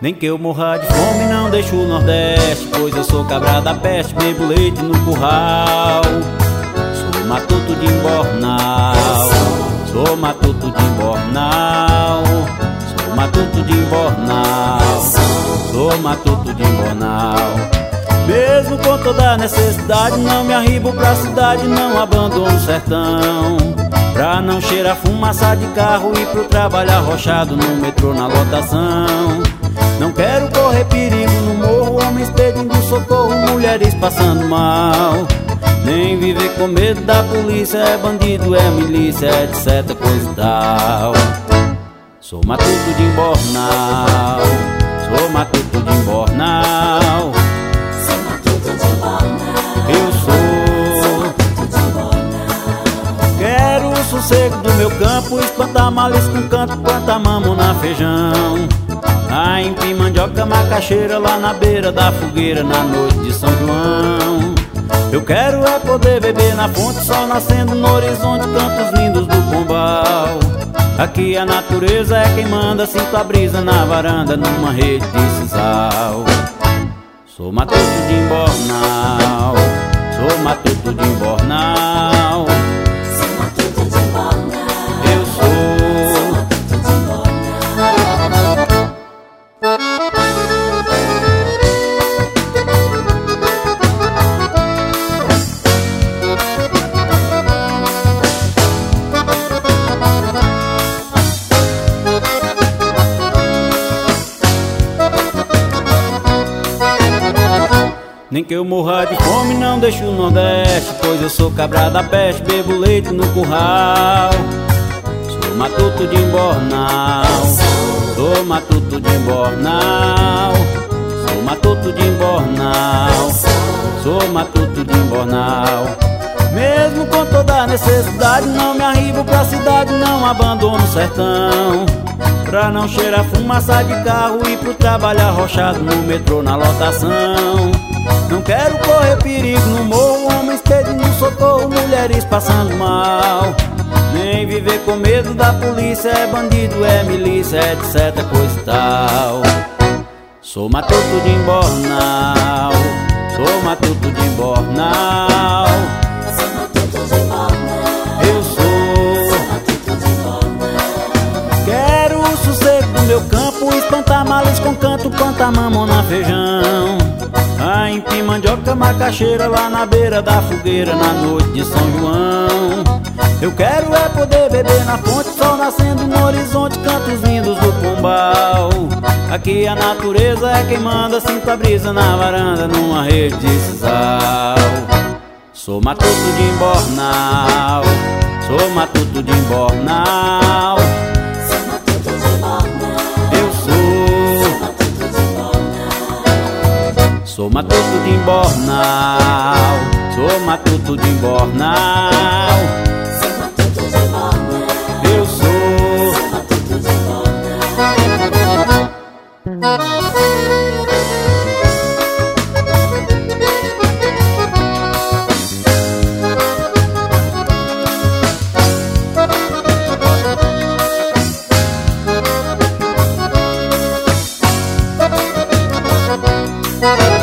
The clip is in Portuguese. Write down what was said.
Nem que eu morra de fome não deixo o Nordeste, pois eu sou cabra da peste, bebo leite no curral. Sou matuto de embornal, sou matuto de embornal, sou matuto de embornal, sou matuto de embornal. Mesmo com toda a necessidade, não me arribo pra cidade, não abandono o sertão. Pra não cheirar fumaça de carro e pro trabalho arrochado no metrô na lotação. Não quero correr perigo no morro, homens pedindo socorro, mulheres passando mal. Nem viver com medo da polícia, é bandido, é milícia, etc, coisa e tal. Sou matuto de embornal, sou matuto de embornal, sou matuto de embornal, eu sou matuto de embornal. Quero o sossego do meu campo, espantar males com canto, plantar mamona, feijão. Aipim, mandioca, macaxeira, lá na beira da fogueira, na noite de São João. Eu quero é poder beber na fonte, sol nascendo no horizonte, cantos lindos do pombal. Aqui a natureza é quem manda, sinto a brisa na varanda, numa rede de sisal. Sou matuto de embornal, sou matuto de embornal, Sou matuto de embornal, eu sou matuto de embornal. Nem que eu morra de fome não deixo o Nordeste, pois eu sou cabra da peste, bebo leite no curral. Sou matuto de embornal, sou matuto de embornal, sou matuto de embornal, sou matuto de embornal. Mesmo com toda a necessidade, não me arribo pra cidade, não abandono o sertão. Pra não cheirar fumaça de carro e pro trabalho arrochado no metrô na lotação. Não quero correr perigo no morro, homens pedindo socorro, mulheres passando mal. Nem viver com medo da polícia, é bandido, é milícia, etc, coisa e tal. Sou matuto de embornal, sou matuto de embornal, Sou matuto de embornal, eu sou. matuto de embornal. Quero o sossego do meu campo, espantar males com canto, plantar mamona, feijão. Aipim, mandioca, macaxeira, lá na beira da fogueira, na noite de São João. Eu quero é poder beber na fonte, sol nascendo no horizonte, cantos lindos do pombal. Aqui a natureza é quem manda, sinto a brisa na varanda, numa rede de sisal. Sou matuto de embornal, sou matuto de embornal, Sou matuto de embornal, eu sou. matuto de embornal. Sou matuto de embornal, sou matuto de embornal, Sou matuto de embornal, eu sou. matuto de embornal. Música